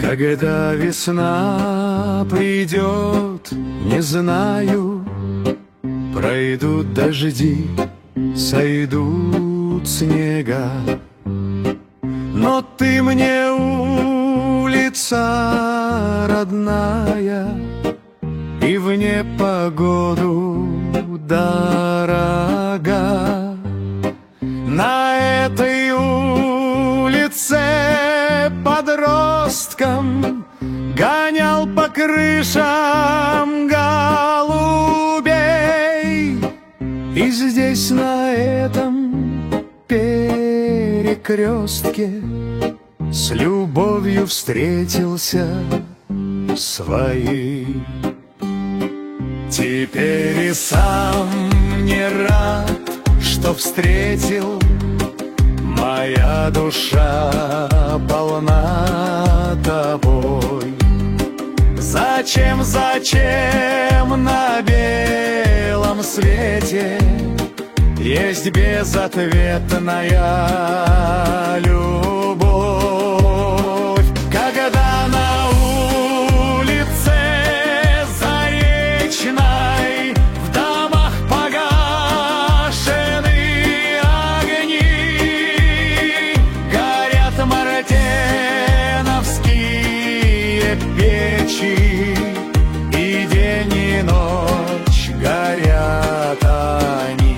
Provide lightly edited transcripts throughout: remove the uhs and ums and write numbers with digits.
Когда весна придет, не знаю, пройдут дожди, сойдут снега, но ты мне улица родная и в непогоду дорога. На этой улице подростком гонял по крышам голубей, и здесь на этом перекрестке с любовью встретился своей. Теперь и сам не рад, что встретил. Моя душа полна тобой. Зачем на белом свете есть безответная любовь? Когда на улице Заречной в домах погашены огни, горят мартеновские печи, и день и ночь горят они.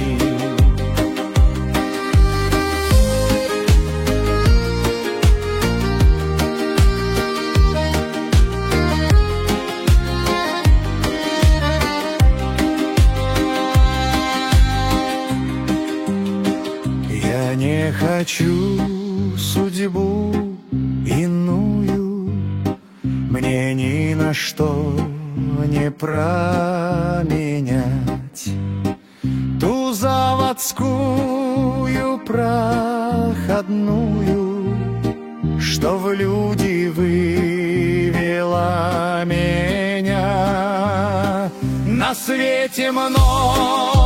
Я не хочу судьбу иную, мне ни на что не променять ту заводскую проходную, что в люди вывела меня. На свете много